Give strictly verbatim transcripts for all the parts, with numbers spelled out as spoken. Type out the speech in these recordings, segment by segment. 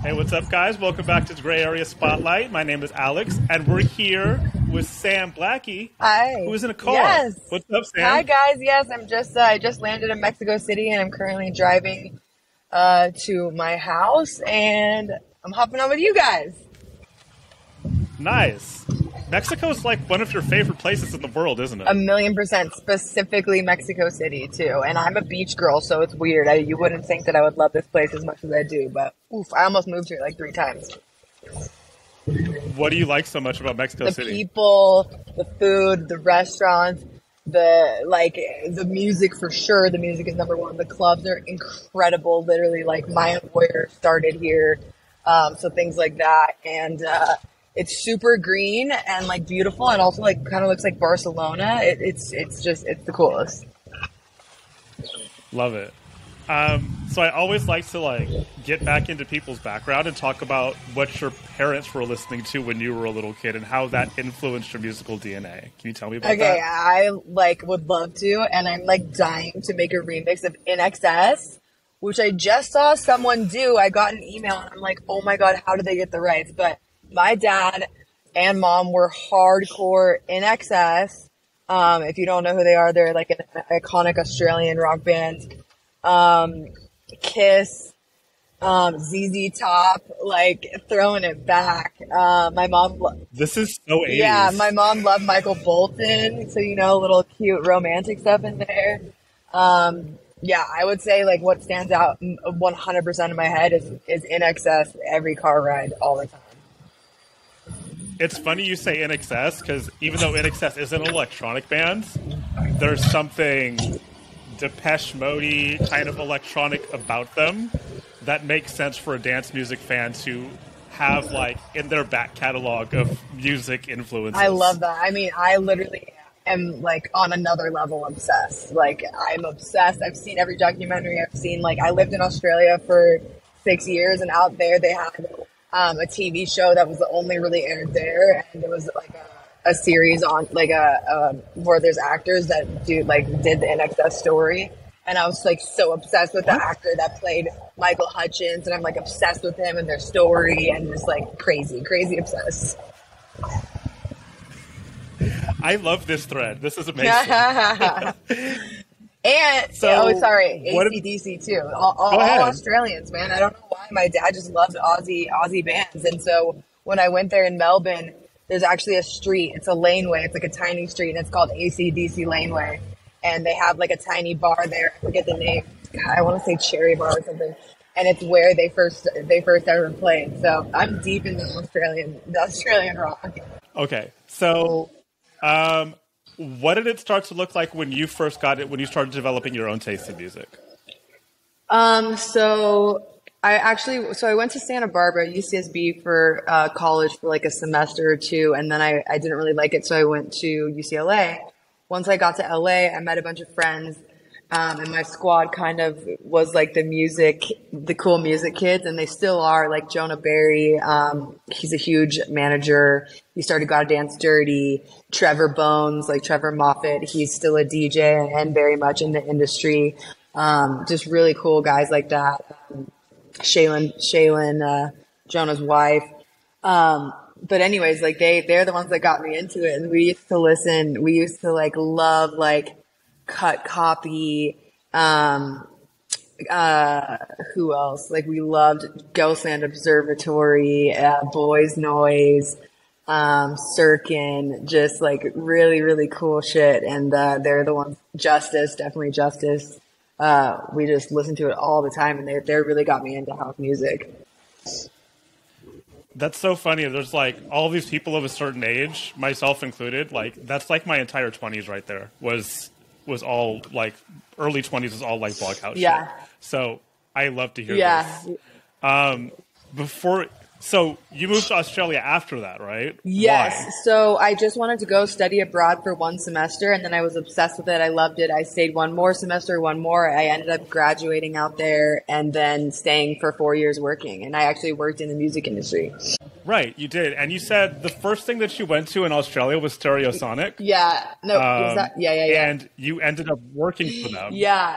Hey, what's up, guys? Welcome back to the Gray Area Spotlight. My name is Alex, and we're here with Sam Blackie, Hi. who is in a car. Yes. What's up, Sam? Hi, guys. Yes, I'm just uh, I just landed in Mexico City, and I'm currently driving uh, to my house, and I'm hopping on with you guys. Nice. Mexico is like one of your favorite places in the world, isn't it? A million percent, specifically Mexico City too. And I'm a beach girl, so it's weird. I, you wouldn't think that I would love this place as much as I do, but oof, I almost moved here like three times. What do you like so much about Mexico The City? people, the food, the restaurants, the like the music for sure. The music is number one. The clubs are incredible. Literally, like Maya Warrior started here, um, so things like that, and uh, it's super green and like beautiful, and also like kind of looks like Barcelona. It, it's it's just it's the coolest. Love it. Um, so I always like to like get back into people's background and talk about what your parents were listening to when you were a little kid and how that influenced your musical D N A. Can you tell me about Okay, that? I like would love to, and I'm like dying to make a remix of In Excess, which I just saw someone do. I got an email, and I'm like, oh my god, how did they get the rights? But my dad and mom were hardcore In Excess. Um, if you don't know who they are, they're like an iconic Australian rock band. Um, Kiss, um, Z Z Top, like throwing it back. Uh, my mom, lo- This is so eighties. yeah, my mom loved Michael Bolton, so you know, a little cute romantic stuff in there. Um, yeah, I would say like what stands out one hundred percent in my head is is In Excess every car ride all the time. It's funny you say In Excess because even though In Excess is an electronic band, there's something Depeche Mode kind of electronic about them that makes sense for a dance music fan to have like in their back catalog of music influences. I love that. I mean, I literally am like on another level obsessed. Like I'm obsessed. I've seen every documentary. I've seen like I lived in Australia for six years, and out there they had um, a T V show that was only really aired there, and it was like a, a series on like a, a where there's actors that do like did the N X S story. And I was like so obsessed with the actor that played Michael Hutchins, and I'm like obsessed with him and their story, and just like crazy, crazy obsessed. I love this thread. This is amazing. And So, oh, sorry, what- A C D C too. All, all, Go ahead. all Australians, man. I don't know why my dad just loved Aussie Aussie bands, and so when I went there in Melbourne, there's actually a street. It's a laneway. It's like a tiny street, and it's called A C D C Laneway. And they have like a tiny bar there. I forget the name. God, I want to say Cherry Bar or something. And it's where they first they first ever played. So I'm deep in the Australian the Australian rock. Okay, so um, what did it start to look like when you first got it? When you started developing your own taste in music? Um. So I actually so I went to Santa Barbara U C S B for uh, college for like a semester or two, and then I I didn't really like it, so I went to U C L A. Once I got to L A, I met a bunch of friends, um, and my squad kind of was like the music, the cool music kids, and they still are. Like Jonah Berry, um, he's a huge manager. He started Gotta Dance Dirty. Trevor Bones, like Trevor Moffat, he's still a D J and very much in the industry. Um, just really cool guys like that. Um, Shaylin, Shaylin, uh, Jonah's wife. Um, But anyways, like they, they're the ones that got me into it. And we used to listen, we used to like love like Cut Copy. Um, uh, who else? Like we loved Ghostland Observatory, uh, Boys Noise, um, Sirkin, just like really, really cool shit. And, uh, they're the ones, Justice, definitely Justice. Uh, we just listen to it all the time, and they, they really got me into house music. That's so funny. There's like all these people of a certain age, myself included. Like that's like my entire twenties right there. Was was all like early twenties was all like Blockhouse. Yeah. Shit. So I love to hear Yeah. this. Um, before, so you moved to Australia after that, right? Yes. Why? So I just wanted to go study abroad for one semester, and then I was obsessed with it. I loved it. I stayed one more semester, one more. I ended up graduating out there and then staying for four years working. And I actually worked in the music industry. Right, you did. And you said the first thing that you went to in Australia was Stereosonic. Yeah. No. Um, was that, yeah. Yeah. Yeah. And you ended up working for them. Yeah.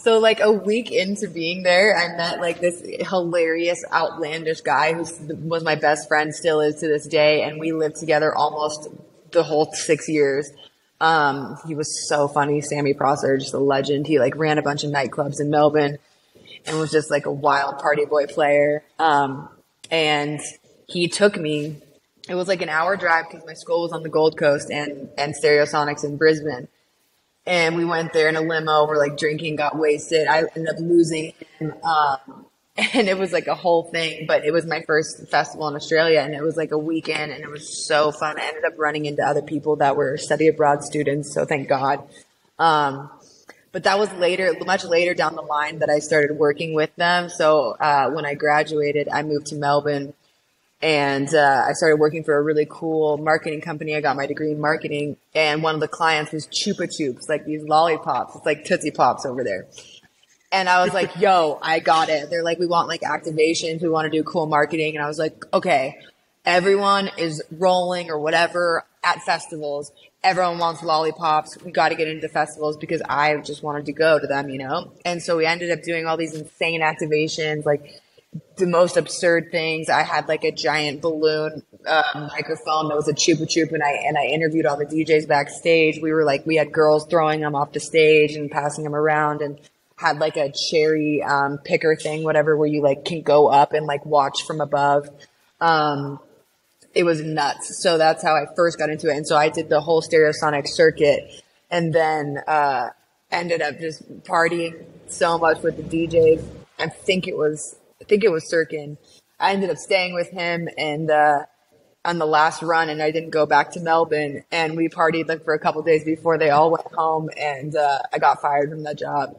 So like a week into being there, I met like this hilarious, outlandish guy who was my best friend, still is to this day. And we lived together almost the whole six years. Um, he was so funny. Sammy Prosser, just a legend. He like ran a bunch of nightclubs in Melbourne and was just like a wild party boy player. Um, and he took me, it was like an hour drive because my school was on the Gold Coast and, and Stereosonics in Brisbane. And we went there in a limo. We're like drinking, got wasted. I ended up losing him. Um, and it was like a whole thing, but it was my first festival in Australia and it was like a weekend and it was so fun. I ended up running into other people that were study abroad students. So thank God. Um, but that was later, much later down the line that I started working with them. So, uh, when I graduated, I moved to Melbourne. And uh, I started working for a really cool marketing company. I got my degree in marketing. And one of the clients was Chupa Chups, like these lollipops. It's like Tootsie Pops over there. And I was like, yo, I got it. They're like, we want like activations. We want to do cool marketing. And I was like, okay, everyone is rolling or whatever at festivals. Everyone wants lollipops. We got to get into festivals because I just wanted to go to them, you know? And so we ended up doing all these insane activations, like the most absurd things. I had like a giant balloon uh, microphone that was a Chupa Chup, and I and I interviewed all the D Js backstage. We were like, we had girls throwing them off the stage and passing them around, and had like a cherry um, picker thing, whatever, where you like can go up and like watch from above. Um, it was nuts. So that's how I first got into it, and so I did the whole Stereosonic circuit, and then uh, ended up just partying so much with the D Js. I think it was. I think it was Sirkin. I ended up staying with him and, uh, on the last run, and I didn't go back to Melbourne, and we partied like for a couple of days before they all went home, and, uh, I got fired from that job.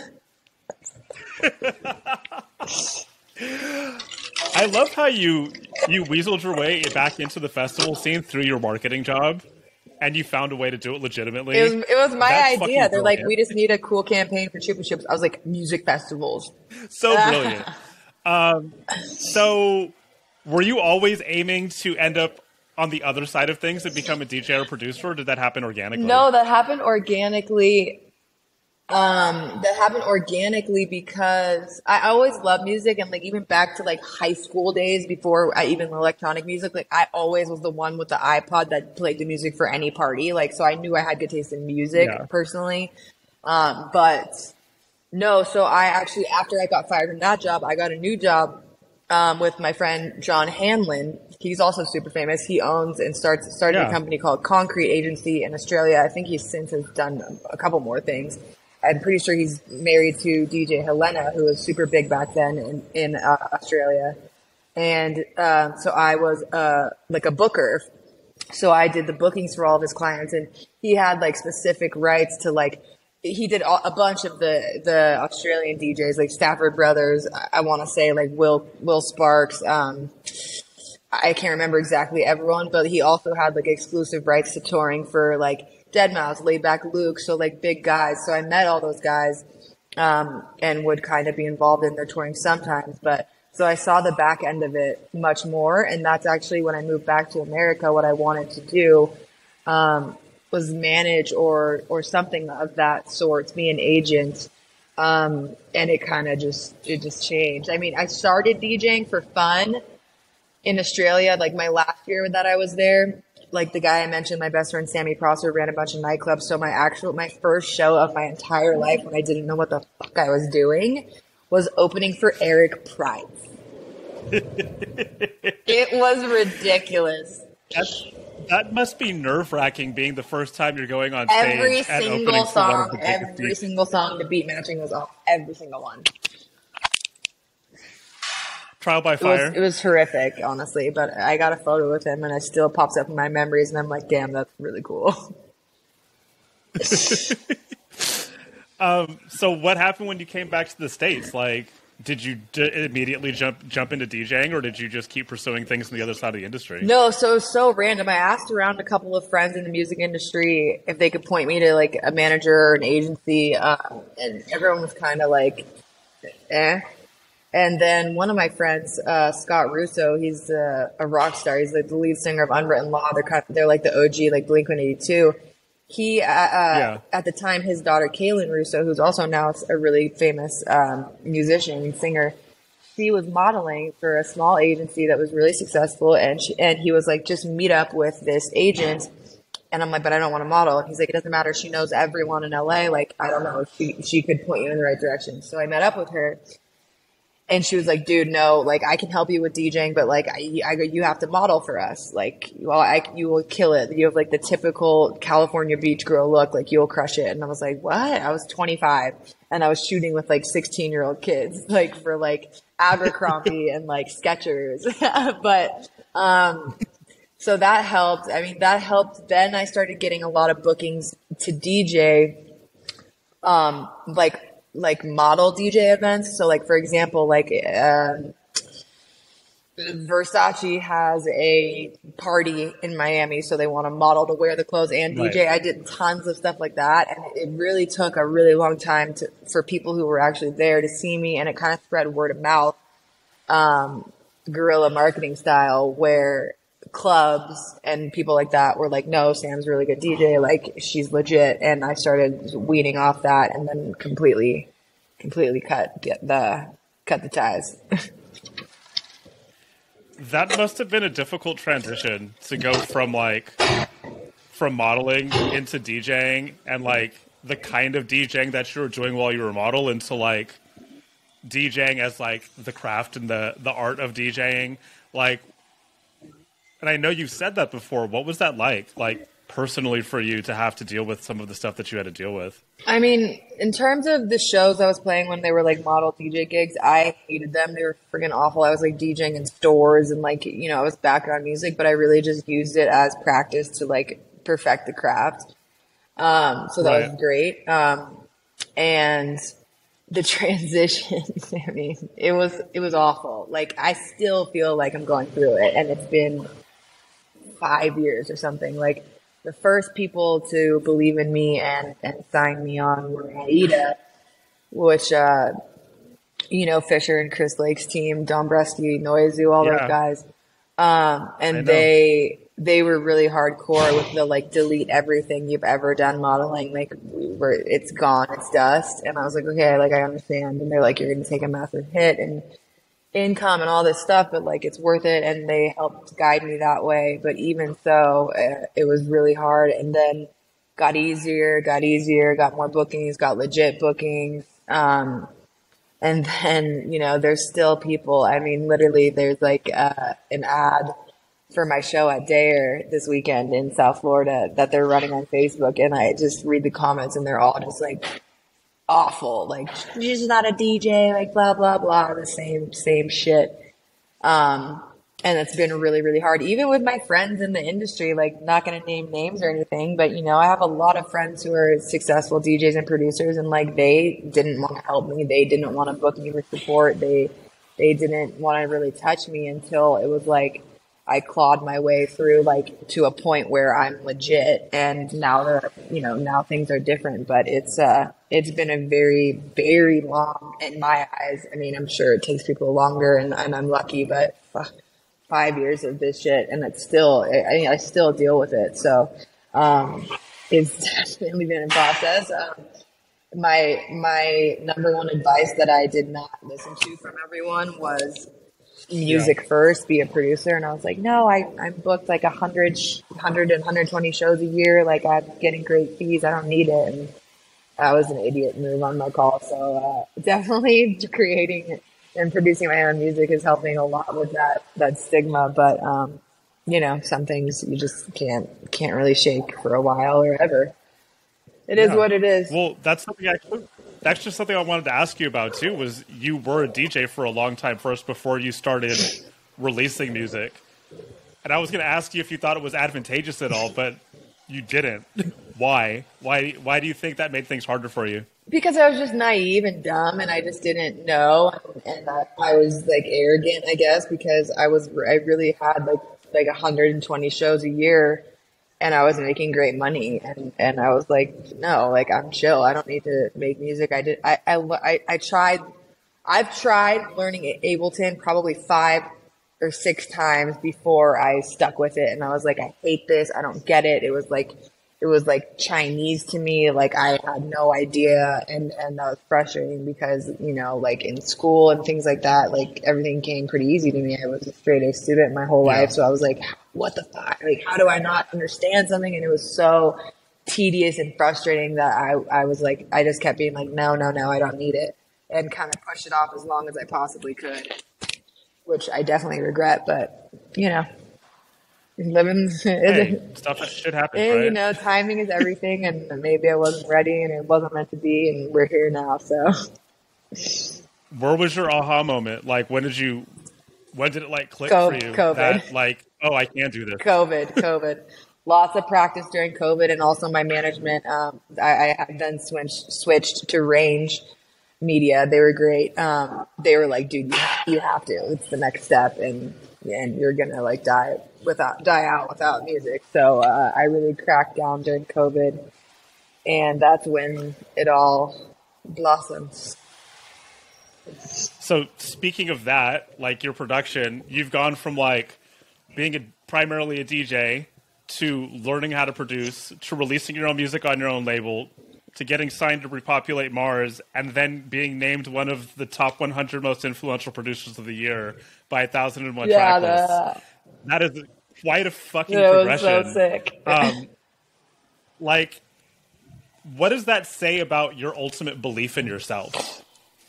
I love how you, you weaseled your way back into the festival scene through your marketing job. And you found a way to do it legitimately. It was, it was my That's idea. They're like, brilliant. we just need a cool campaign for Chupa Chups. I was like, music festivals. So brilliant. Um, so were you always aiming to end up on the other side of things and become a D J or producer, or did that happen organically? No, that happened organically. Um, that happened organically because I always loved music, and like even back to like high school days before I even electronic music, like I always was the one with the iPod that played the music for any party. Like, so I knew I had good taste in music Yeah. personally. Um, but no, so I actually, after I got fired from that job, I got a new job, um, with my friend John Hanlon. He's also super famous. He owns and starts, started Yeah. a company called Concrete Agency in Australia. I think he since has done a couple more things. I'm pretty sure he's married to D J Helena, who was super big back then in, in uh, Australia. And, uh, so I was, uh, like a booker. So I did the bookings for all of his clients, and he had like specific rights to like, he did all, a bunch of the, the Australian D Js, like Stafford Brothers. I, I want to say like Will, Will Sparks. Um, I can't remember exactly everyone, but he also had like exclusive rights to touring for like deadmau five, Laidback Luke. So like big guys. So I met all those guys, um, and would kind of be involved in their touring sometimes, but so I saw the back end of it much more. And that's actually when I moved back to America, what I wanted to do, um, was manage or, or something of that sort, be an agent. Um, and it kind of just, it just changed. I mean, I started DJing for fun in Australia, like my last year that I was there. Like the guy I mentioned, my best friend Sammy Prosser ran a bunch of nightclubs. So my actual, my first show of my entire life when I didn't know what the fuck I was doing was opening for Eric Price. It was ridiculous. That's, that must be nerve-wracking being the first time you're going on stage Every and single opening for one of song, the biggest every D Js. single song, the beat matching was off. Every single one. Trial by It fire. was, it was horrific, honestly. But I got a photo with him, and it still pops up in my memories, and I'm like, damn, that's really cool. um, so what happened when you came back to the States? Like, did you d- immediately jump jump into DJing, or did you just keep pursuing things on the other side of the industry? No, so it was so random. I asked around a couple of friends in the music industry if they could point me to like a manager or an agency, um, and everyone was kind of like, eh. And then one of my friends, uh, Scott Russo, he's uh, a rock star. He's like the lead singer of Unwritten Law. They're kind of, they're like the O G, like Blink one eighty-two. he, uh, uh, Yeah. at the time, his daughter, Kaylin Russo, who's also now a really famous, um, musician and singer, she was modeling for a small agency that was really successful. And she, and he was like, just meet up with this agent. And I'm like, but I don't want to model. And he's like, it doesn't matter. She knows everyone in L A. Like, I don't know. She, she could point you in the right direction. So I met up with her. And she was like, dude, no, like, I can help you with DJing, but like, I, I, you have to model for us. Like, well, I, you will kill it. You have like the typical California beach girl look, like you'll crush it. And I was like, what? I was twenty-five and I was shooting with like sixteen year old kids, like for like Abercrombie and like Skechers. But, um, so that helped. I mean, that helped. Then I started getting a lot of bookings to D J, um, like, like model D J events. So like, for example, like, um, Versace has a party in Miami. So they want a model to wear the clothes and D J. Right. I did tons of stuff like that. And it really took a really long time to, for people who were actually there to see me. And it kind of spread word of mouth, um, guerrilla marketing style, where clubs and people like that were like, no, Sam's a really good D J. Like, she's legit. And I started weaning off that and then completely, completely cut get the, cut the ties. That must have been a difficult transition to go from like, from modeling into DJing and like the kind of DJing that you were doing while you were a model into like DJing as like the craft and the, the art of DJing. Like, and I know you've said that before. What was that like, like personally for you to have to deal with some of the stuff that you had to deal with? I mean, in terms of the shows I was playing when they were like model D J gigs, I hated them. They were freaking awful. I was like DJing in stores and like, you know, it was background music, but I really just used it as practice to like perfect the craft. Um, so that right. was great. Um, and the transition, I mean, it was, it was awful. Like, I still feel like I'm going through it, and it's been five years or something. Like, the first people to believe in me and, and sign me on were Aida, which, uh, you know, Fisher and Chris Lake's team, Dombresky, Noizu, all yeah. those guys. Um, and they, they were really hardcore with the like, delete everything you've ever done modeling. Like, we were, it's gone, it's dust. And I was like, okay, like, I understand. And they're like, you're going to take a massive hit and income and all this stuff, but like, it's worth it. And they helped guide me that way. But even so, uh, it was really hard. And then got easier, got easier, got more bookings, got legit bookings. Um, and then, you know, there's still people. I mean, literally there's like, uh, an ad for my show at Dare this weekend in South Florida that they're running on Facebook. And I just read the comments and they're all just like, awful, like, she's not a D J, like, blah, blah, blah, the same, same shit. Um, and it's been really, really hard, even with my friends in the industry, like, not gonna name names or anything, but, you know, I have a lot of friends who are successful D Js and producers, and, like, they didn't want to help me, they didn't want to book me for support, they, they didn't want to really touch me until it was, like, I clawed my way through, like, to a point where I'm legit, and now they're, you know, now things are different, but it's, uh, it's been a very, very long, in my eyes. I mean, I'm sure it takes people longer, and, and I'm lucky, but uh, five years of this shit, and it's still, I, I still deal with it. So, um, it's definitely been in process. Um, my, my number one advice that I did not listen to from everyone was music yeah. first, be a producer. And I was like, no, I, I'm booked like a hundred, hundred and one hundred twenty shows a year. Like, I'm getting great fees. I don't need it. And I was an idiot move on my call. So, uh, definitely creating and producing my own music is helping a lot with that, that stigma. But, um, you know, some things you just can't, can't really shake for a while or ever. It yeah. is what it is. Well, that's something I That's just something I wanted to ask you about too, was you were a D J for a long time first before you started releasing music. And I was going to ask you if you thought it was advantageous at all, but you didn't. Why? Why Why do you think that made things harder for you? Because I was just naive and dumb, and I just didn't know. And I, I was like arrogant, I guess, because I was, I really had like, like one hundred twenty shows a year. And I was making great money, and, and I was like, no, like, I'm chill. I don't need to make music. I did, I, I, I tried, I've tried learning Ableton probably five or six times before I stuck with it. And I was like, I hate this. I don't get it. It was like, it was like Chinese to me. Like I had no idea. And, and that was frustrating because, you know, like in school and things like that, like everything came pretty easy to me. I was a straight A student my whole Yeah. life. So I was like, what the fuck? Like, how do I not understand something? And it was so tedious and frustrating that I, I was like, I just kept being like, no, no, no, I don't need it. And kind of pushed it off as long as I possibly could, which I definitely regret, but you know. Living, Hey, stuff that should happen, yeah, right? you know, timing is everything, and maybe I wasn't ready, and it wasn't meant to be, and we're here now. So, Where was your aha moment? Like, when did you, when did it like click Co- for you COVID. that like, oh, I can do this? COVID, COVID, lots of practice during COVID, and also my management. Um, I, I had then switched switched to Range Media. They were great. Um, they were like, dude, you have, you have to. It's the next step, and and you're gonna like die without die out without music. So uh, I really cracked down during COVID, and that's when it all blossoms. So speaking of that, like your production, you've gone from like being a, primarily a D J to learning how to produce to releasing your own music on your own label to getting signed to Repopulate Mars and then being named one of the top one hundred most influential producers of the year by one thousand one Yeah, Tracklist. the, That is quite a fucking it was progression. so sick. Um, like, what does that say about your ultimate belief in yourself?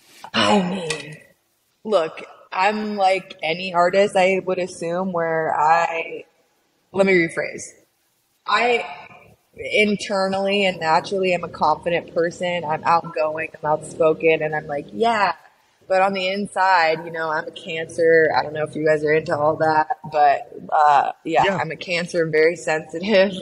I mean, look, I'm like any artist, I would assume, where I, let me rephrase. I internally and naturally am a confident person. I'm outgoing, I'm outspoken, and I'm like, yeah. But on the inside, you know, I'm a Cancer. I don't know if you guys are into all that, but uh, yeah, Yeah. I'm a Cancer. I'm very sensitive.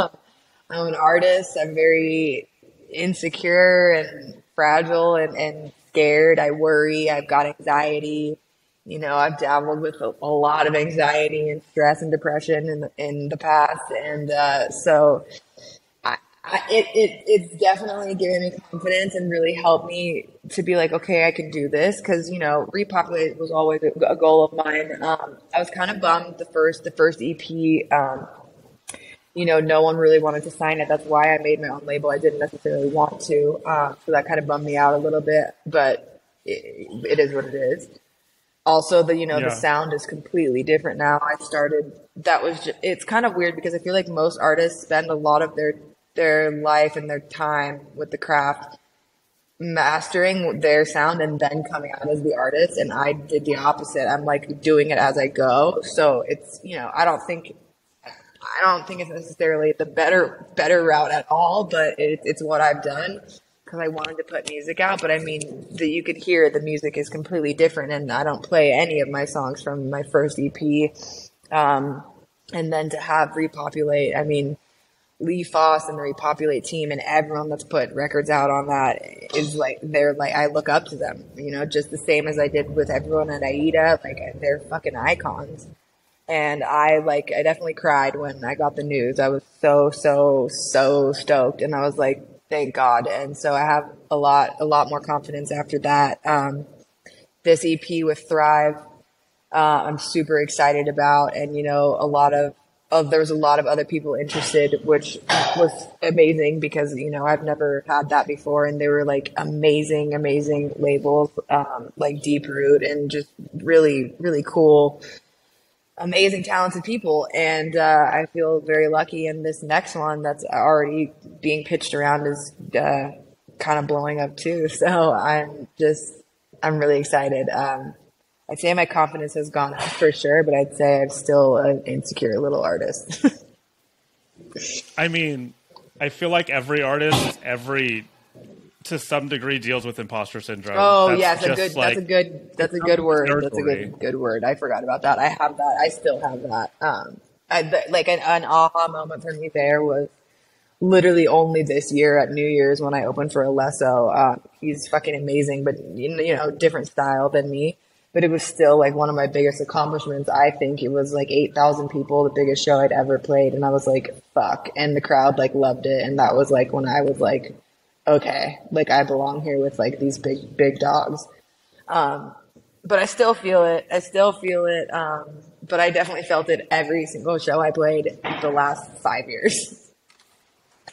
I'm an artist. I'm very insecure and fragile and, and scared. I worry. I've got anxiety. You know, I've dabbled with a, a lot of anxiety and stress and depression in the, in the past. And uh, so I, I, it, it, it's definitely given me confidence and really helped me to be like, okay, I can do this. Cause, you know, Repopulate was always a, a goal of mine. Um, I was kind of bummed the first, the first E P, um, you know, no one really wanted to sign it. That's why I made my own label. I didn't necessarily want to. Um, so that kind of bummed me out a little bit, but it, it is what it is. Also, the, you know, Yeah. the sound is completely different now. I started, that was just, it's kind of weird because I feel like most artists spend a lot of their, their life and their time with the craft mastering their sound and then coming out as the artist. And I did the opposite. I'm like doing it as I go. So it's, you know, I don't think, I don't think it's necessarily the better, better route at all, but it, it's what I've done. Because I wanted to put music out, but I mean, the, you could hear the music is completely different, and I don't play any of my songs from my first E P. Um, and then to have Repopulate, I mean, Lee Foss and the Repopulate team and everyone that's put records out on that is like, they're like, I look up to them, you know, just the same as I did with everyone at Aida. Like, they're fucking icons. And I like, I definitely cried when I got the news. I was so, so, so stoked. And I was like, thank God. And so I have a lot, a lot more confidence after that. Um, this E P with Thrive, uh, I'm super excited about. And, you know, a lot of, of, there was a lot of other people interested, which was amazing because, you know, I've never had that before. And they were like amazing, amazing labels, um, like Deep Root and just really, really cool, amazing, talented people. And uh, I feel very lucky. And this next one that's already being pitched around is uh, kind of blowing up too. So I'm just, I'm really excited. Um, I'd say my confidence has gone up for sure, but I'd say I'm still an insecure little artist. I mean, I feel like every artist, every to some degree, deals with imposter syndrome. Oh, That's yes, a just good. like, that's a good. That's a it's good not word. That's a territory. good. Good word. I forgot about that. I have that. I still have that. Um, I, th- like an, an aha moment for me there was literally only this year at New Year's when I opened for Alesso. Uh, he's fucking amazing, but you know, different style than me. But it was still like one of my biggest accomplishments. I think it was like eight thousand people, the biggest show I'd ever played. And I was like, fuck. And the crowd like loved it. And that was like when I was like, okay, like I belong here with like these big, big dogs. Um, but I still feel it. I still feel it. Um, but I definitely felt it every single show I played the last five years.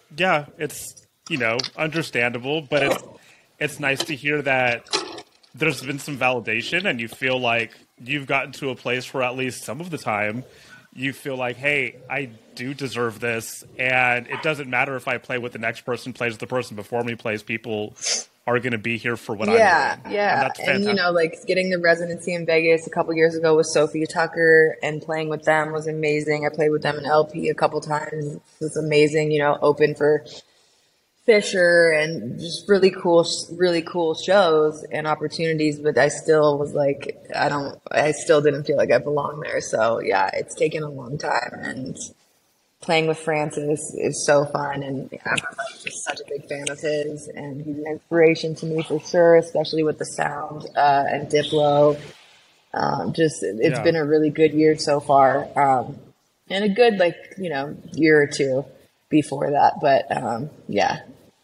Yeah, it's, you know, understandable, but it's it's nice to hear that there's been some validation and you feel like you've gotten to a place where at least some of the time you feel like, hey, I do deserve this, and it doesn't matter if I play what the next person plays, the person before me plays, people are going to be here for what Yeah, I'm doing. yeah. And that's And, fantastic. you know, like getting the residency in Vegas a couple years ago with Sophie Tucker and playing with them was amazing. I played with them in L P a couple times. It was amazing, you know, open for Fisher and just really cool, really cool shows and opportunities. But I still was like, I don't, I still didn't feel like I belonged there. So yeah, it's taken a long time, and playing with Francis is so fun. And I'm like, just such a big fan of his, and he's an inspiration to me for sure, especially with the sound uh, and Diplo. Um, just it's Yeah. been a really good year so far, um, and a good like you know year or two before that. But um, yeah.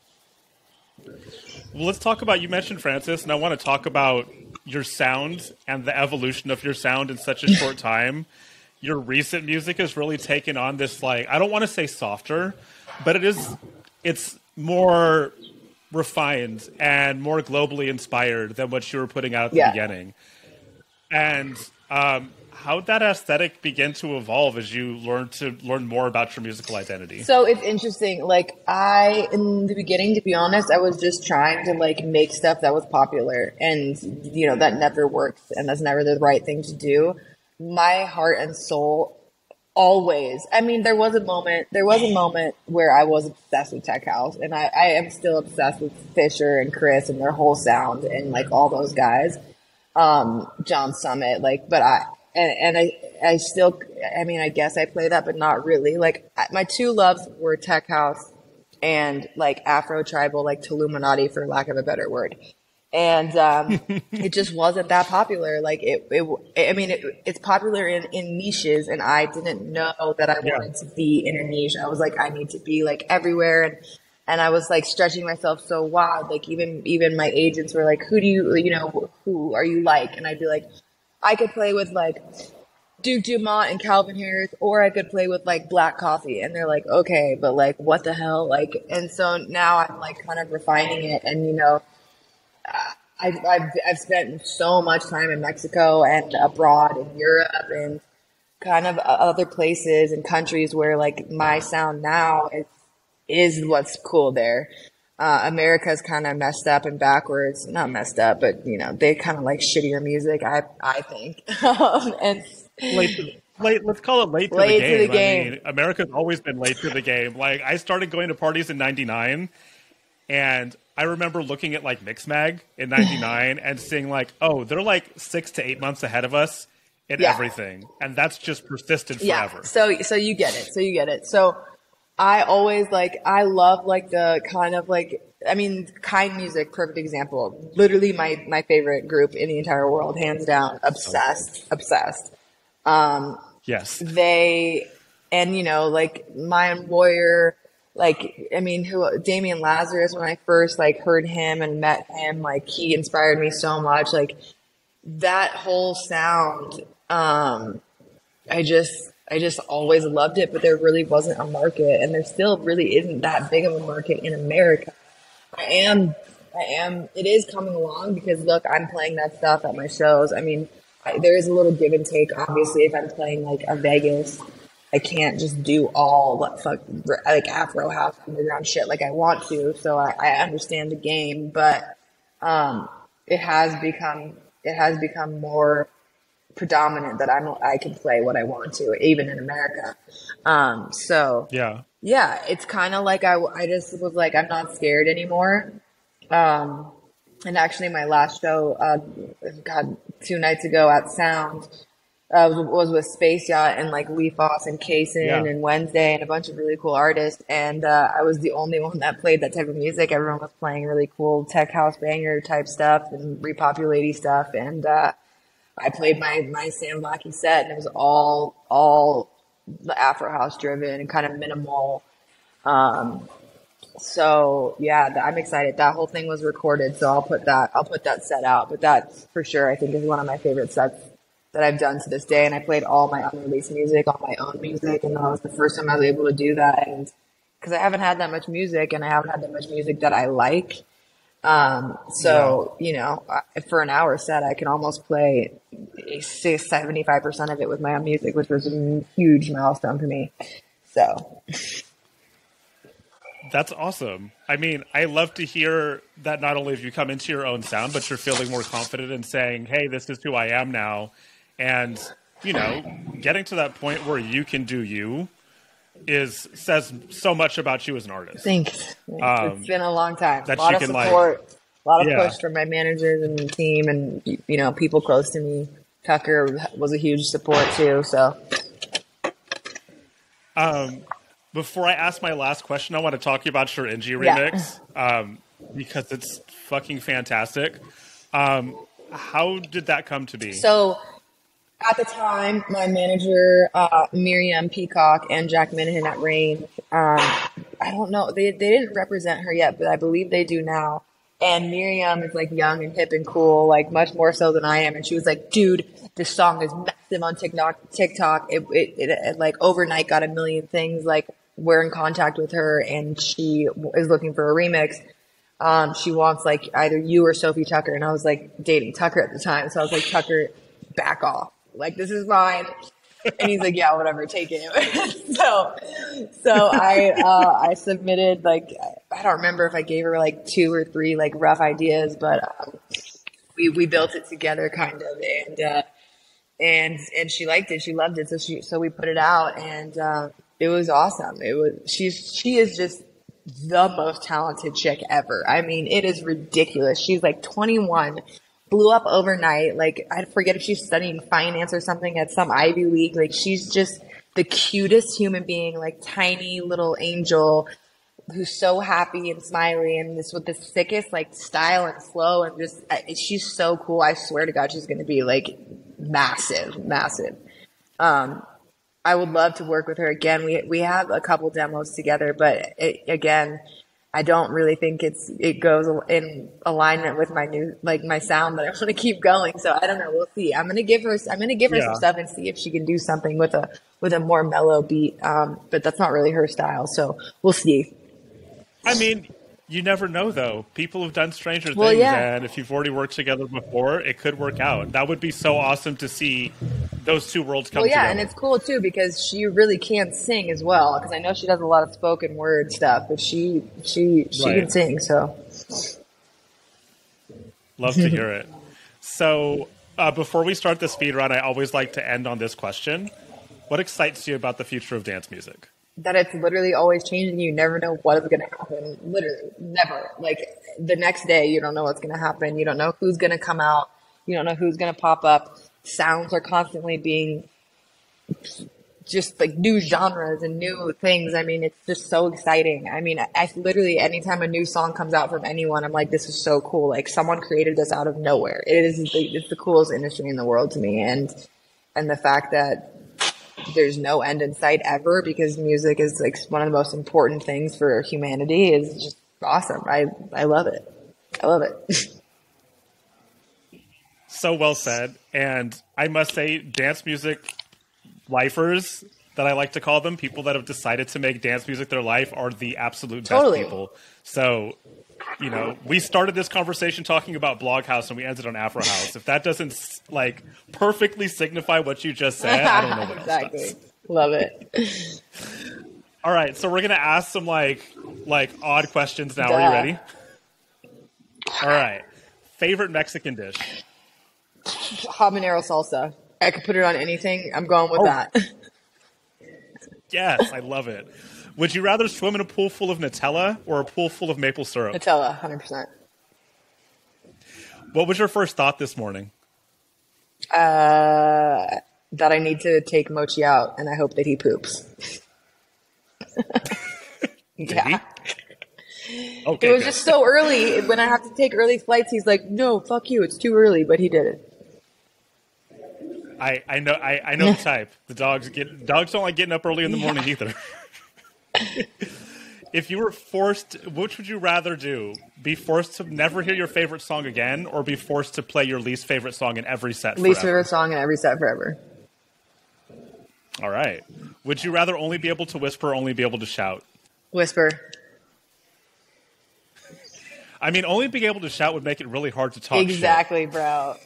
Well, let's talk about, you mentioned Francis, and I want to talk about your sound and the evolution of your sound in such a short time. Your recent music has really taken on this, like, I don't want to say softer, but it is, it's more refined and more globally inspired than what you were putting out at the Yeah. beginning. And um, how did that aesthetic begin to evolve as you learned to learn more about your musical identity? So it's interesting. Like I, in the beginning, to be honest, I was just trying to like make stuff that was popular, and you know that never works, and that's never the right thing to do. My heart and soul always. I mean, there was a moment. There was a moment where I was obsessed with tech house, and I, I am still obsessed with Fisher and Chris and their whole sound and like all those guys. Um, John Summit, like, but I. And, and I, I still, I mean, I guess I play that, but not really. Like I- my two loves were tech house and like Afro tribal, like Tuluminati, for lack of a better word. And um, it just wasn't that popular. Like it, it I mean, it, it's popular in, in niches, and I didn't know that I Yeah. wanted to be in a niche. I was like, I need to be like everywhere, and and I was like stretching myself so wide. Like even even my agents were like, who do you, you know, who are you like? And I'd be like, I could play with like Duke Dumont and Calvin Harris, or I could play with like Black Coffee. And they're like, okay, but like, what the hell? Like, and so now I'm like kind of refining it. And, you know, I've, I've, I've spent so much time in Mexico and abroad in Europe and kind of other places and countries where like my sound now is, is what's cool there. Uh, America's kind of messed up and backwards. Not messed up, but you know, they kind of like shittier music, I I think. um, and late, to, late, let's call it late to Late the to game. the game. I mean, America's always been late to the game. Like, I started going to parties in ninety-nine, and I remember looking at like Mixmag in ninety-nine and seeing like, oh, they're like six to eight months ahead of us in Yeah. everything, and that's just persisted yeah, forever. so so you get it. So you get it. So I always like, I love like the kind of like, I mean, Kind Music, perfect example. Literally my, my favorite group in the entire world, hands down. Obsessed, obsessed. Um, Yes. they, and you know, like Mayan Warrior, like, I mean, who, Damian Lazarus, when I first like heard him and met him, like he inspired me so much. Like that whole sound, um, I just, I just always loved it, but there really wasn't a market, and there still really isn't that big of a market in America. I am, I am, it is coming along because look, I'm playing that stuff at my shows. I mean, I, there is a little give and take, obviously, if I'm playing like a Vegas, I can't just do all what fuck, like Afro house underground shit like I want to. So I, I understand the game, but, um, it has become, it has become more predominant that I'm I can play what I want to, even in America. Um, so Yeah. yeah, it's kind of like I I just was like, I'm not scared anymore. Um, and actually, my last show, uh, God, two nights ago at Sound, uh, was, was with Space Yacht and like Lee Foss and Kaysen Yeah. and Wednesday and a bunch of really cool artists. And uh, I was the only one that played that type of music. Everyone was playing really cool tech house banger type stuff and repopulating stuff. And uh, I played my, my Sam Blackie set, and it was all, all the Afro house driven and kind of minimal. Um, so yeah, th- I'm excited. That whole thing was recorded, so I'll put that, I'll put that set out, but that for sure, I think is one of my favorite sets that I've done to this day. And I played all my unreleased music, all my own music. And that was the first time I was able to do that. And because I haven't had that much music and I haven't had that much music that I like. Um, so, yeah. you know, for an hour set, I can almost play seventy-five percent of it with my own music, which was a huge milestone for me. So. That's awesome. I mean, I love to hear that not only have you come into your own sound, but you're feeling more confident in saying, hey, this is who I am now. And, you know, getting to that point where you can do you is says so much about you as an artist. Thanks. Um, it's been a long time. That a lot you of can, support, like, a lot of yeah. push from my managers and the team and, you know, people close to me. Tucker was a huge support too, so. Um, before I ask my last question, I want to talk to you about your Inji remix, yeah. um, because it's fucking fantastic. Um, how did that come to be? So, at the time, my manager, uh, Miriam Peacock and Jack Minahan at Rain, um, I don't know, they, they didn't represent her yet, but I believe they do now. And Miriam is like young and hip and cool, like much more so than I am. And she was like, dude, this song is massive on TikTok. TikTok. It, it, it, it like overnight got a million things. Like we're in contact with her and she is looking for a remix. Um, she wants like either you or Sophie Tucker. And I was like dating Tucker at the time. So I was like, Tucker, back off. Like, this is mine. And he's like, yeah, whatever, take it. so, so I, uh, I submitted, like, I don't remember if I gave her like two or three like rough ideas, but, um, we, we built it together kind of. And, uh, and, and she liked it. She loved it. So she, so we put it out and, uh, it was awesome. It was, she's, she is just the most talented chick ever. I mean, it is ridiculous. She's like twenty-one. Blew up overnight. Like, I forget if she's studying finance or something at some Ivy League. Like, she's just the cutest human being, like tiny little angel who's so happy and smiley and this with the sickest like style and flow and just, she's so cool. I swear to God, she's going to be like massive, massive. Um, I would love to work with her again. We, we have a couple demos together, but it, again, I don't really think it's it goes in alignment with my new like my sound that I want to keep going. So I don't know. We'll see. I'm gonna give her I'm gonna give her yeah. some stuff and see if she can do something with a with a more mellow beat. Um, but that's not really her style. So we'll see. I mean, you never know though. People have done stranger well, things, yeah. and if you've already worked together before, it could work out. That would be so awesome to see those two worlds come well, yeah, together. And it's cool too because she really can sing as well. Because I know she does a lot of spoken word stuff, but she she she right. can sing. So love to hear it. So uh, before we start the speed run, I always like to end on this question: what excites you about the future of dance music? That it's literally always changing. You never know what is going to happen. Literally, never. Like the next day, you don't know what's going to happen. You don't know who's going to come out. You don't know who's going to pop up. Sounds are constantly being just like new genres and new things. I mean, it's just so exciting. I mean, I, I literally, anytime a new song comes out from anyone, I'm like, this is so cool. Like someone created this out of nowhere. It is the, it's the coolest industry in the world to me. And, and the fact that there's no end in sight ever because music is like one of the most important things for humanity is just awesome. I, I love it. I love it. So well said. And I must say, dance music lifers that I like to call them, people that have decided to make dance music their life, are the absolute totally. best people. So, you know, we started this conversation talking about Bloghouse and we ended on Afro House. If that doesn't like perfectly signify what you just said, I don't know what exactly. else does. Love it. All right, so we're gonna ask some like like odd questions now. Duh. Are you ready? All right. Favorite Mexican dish? Habanero salsa. I could put it on anything. I'm going with oh. that. Yes, I love it. Would you rather swim in a pool full of Nutella or a pool full of maple syrup? Nutella, one hundred percent. What was your first thought this morning? Uh, that I need to take Mochi out, and I hope that he poops. yeah. Okay, it was good. just so early. When I have to take early flights, he's like, no, fuck you, it's too early, but he did it. I, I know I, I know the type. The dogs get dogs don't like getting up early in the morning either. If you were forced, which would you rather do? Be forced to never hear your favorite song again, or be forced to play your least favorite song in every set Least forever? favorite song in every set forever. All right. Would you rather only be able to whisper or only be able to shout? Whisper. I mean, only being able to shout would make it really hard to talk Exactly, shit. bro.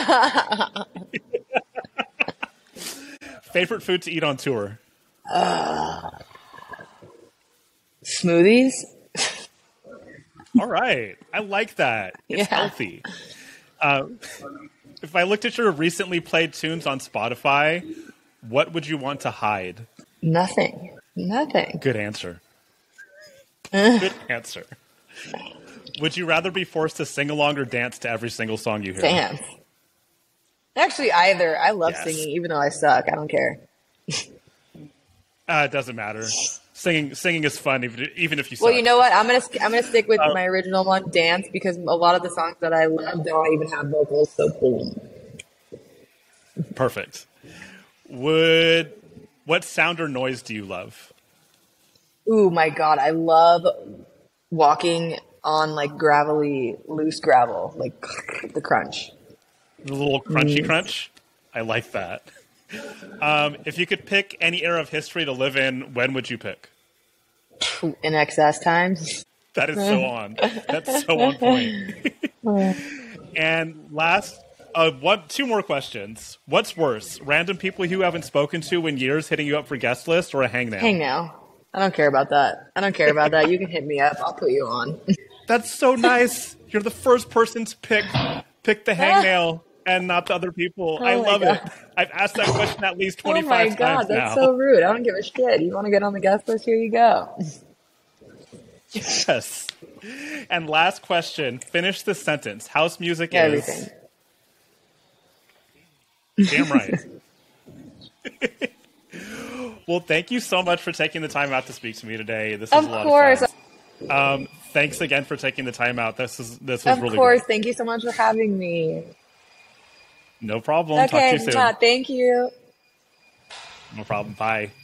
Favorite food to eat on tour? Uh, smoothies. All right. I like that. It's Yeah. healthy. Uh, if I looked at your recently played tunes on Spotify, what would you want to hide? Nothing. Nothing. Good answer. Good answer. Would you rather be forced to sing along or dance to every single song you hear? Dance. Actually, either. I love Yes. singing, even though I suck. I don't care. Uh, it doesn't matter. Singing, singing is fun, even, even if you suck. Well, you know what? I'm gonna I'm gonna stick with Uh, my original one, dance, because a lot of the songs that I love don't even have vocals. So boom. Perfect. Would what sound or noise do you love? Ooh, my God, I love walking on like gravelly, loose gravel, like the crunch. The little crunchy Mm. crunch? I like that. Um, if you could pick any era of history to live in, when would you pick? In excess times. That is so on. That's so on point. And last, uh, one, two more questions. What's worse, random people you haven't spoken to in years hitting you up for guest list, or a hang now? Hang now. I don't care about that. I don't care about that. You can hit me up. I'll put you on. That's so nice. You're the first person to pick pick the hangnail and not the other people. Oh I my love God. it. I've asked that question at least Oh my twenty-five God, times that's now. so rude. I don't give a shit. You want to get on the guest list? Here you go. Yes. And last question. Finish the sentence. House music Everything. is... Damn right. Well, thank you so much for taking the time out to speak to me today. This was Of a lot course. of fun. Um, thanks again for taking the time out. This is this was Of really course. great. Thank you so much for having me. No problem. Talk to Okay, you soon. mwah, thank you. No problem. Bye.